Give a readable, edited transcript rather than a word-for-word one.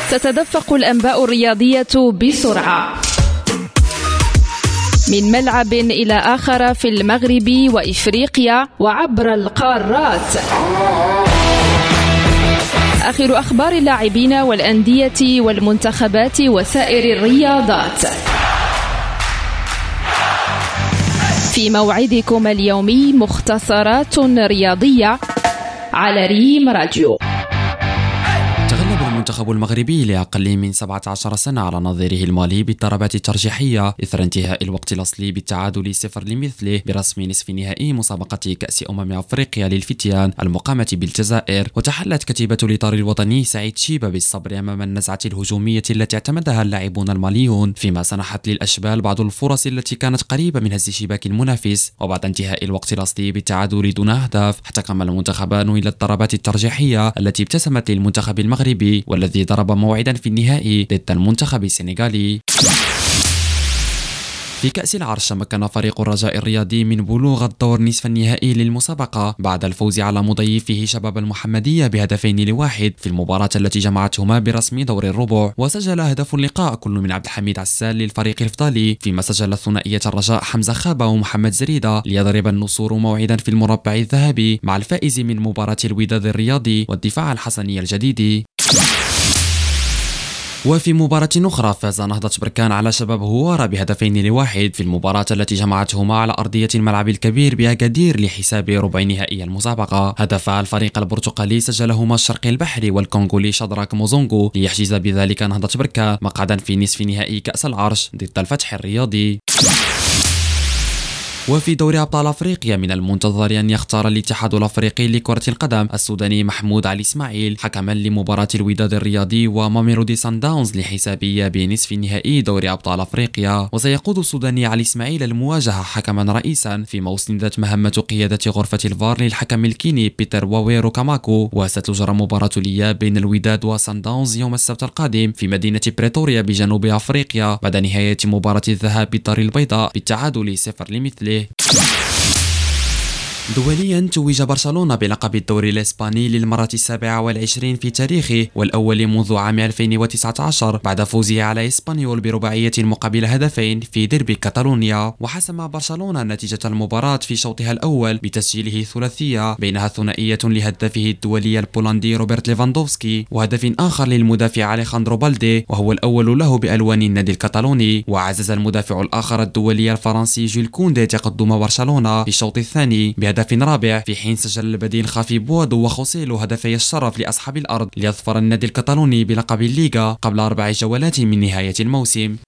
تتدفق الأنباء الرياضية بسرعة من ملعب إلى آخر في المغرب وإفريقيا وعبر القارات. آخر أخبار اللاعبين والأندية والمنتخبات وسائر الرياضات في موعدكم اليومي، مختصرات رياضية على ريم راديو. تغلب المنتخب المغربي لأقل من 17 سنة على نظيره المالي بالضربات الترجيحية إثر انتهاء الوقت الأصلي بالتعادل 0-0 برسم نصف نهائي مسابقة كأس أفريقيا للفتيان المقامة بالجزائر. وتحلت كتيبة الإطار الوطني سعيد شيبة بالصبر أمام النزعة الهجومية التي اعتمدها اللاعبون الماليون، فيما سنحت للأشبال بعض الفرص التي كانت قريبة من هز شباك المنافس. وبعد انتهاء الوقت الأصلي بالتعادل دون أهداف، احتكم المنتخبان إلى الضربات الترجيحية التي ابتسمت للمنتخب المغربي والذي ضرب موعدا في النهائي ضد المنتخب السنغالي. في كأس العرش تمكن فريق الرجاء الرياضي من بلوغ الدور نصف النهائي للمسابقة بعد الفوز على مضيفه شباب المحمدية ب2-1 في المباراة التي جمعتهما برسم دور الربع. وسجل هدف اللقاء كل من عبد الحميد عسال للفريق الإفضالي، فيما سجل ثنائية الرجاء حمزة خابة ومحمد زريدة ليضرب النصور موعدا في المربع الذهبي مع الفائز من مباراة الوداد الرياضي والدفاع الحسني الجديد. وفي مباراة أخرى فاز نهضة بركان على شباب هوارة ب2-1 في المباراة التي جمعتهما على أرضية الملعب الكبير بأكادير لحساب ربع نهائي المسابقة. هدف الفريق البرتقالي سجلهما الشرقي البحري والكونغولي شادراك موزونغو ليحجز بذلك نهضة بركان مقعدا في نصف نهائي كأس العرش ضد الفتح الرياضي. وفي دوري أبطال أفريقيا من المنتظر أن يختار الاتحاد الأفريقي لكرة القدم السوداني محمود علي إسماعيل حكما لمباراة الوداد الرياضي وماميلودي سان داونز لحسابية بنصف نهائي دوري أبطال أفريقيا. وسيقود السوداني علي إسماعيل المواجهة حكما رئيسا، فيما أسندت مهمة قيادة غرفة الفار للحكم الكيني بيتر واويرو كاماكو. وستجرى مباراة الإياب بين الوداد وسان داونز يوم السبت القادم في مدينة بريتوريا بجنوب أفريقيا بعد نهاية مباراة الذهاب بالدار البيضاء بالتعادل 0-0. دوليا توج برشلونة بلقب الدوري الإسباني للمرة 27 في تاريخه والأول منذ عام 2019 بعد فوزه على إسبانيول برباعية مقابل هدفين في ديربي كاتالونيا. وحسم برشلونة نتيجة المباراة في شوطها الأول بتسجيله ثلاثية بينها ثنائية لهدفه الدولي البولندي روبرت ليفاندوفسكي وهدف آخر للمدافع أليخاندرو بالدي وهو الأول له بألوان النادي الكتالوني. وعزز المدافع الآخر الدولي الفرنسي جيل كوندي تقدم برشلونة في الشوط الثاني بهدف رابع، في حين سجل البديل خافي بوادو وخوسيلو هدفي الشرف لأصحاب الأرض ليظفر النادي الكتالوني بلقب الليغا قبل 4 جولات من نهاية الموسم.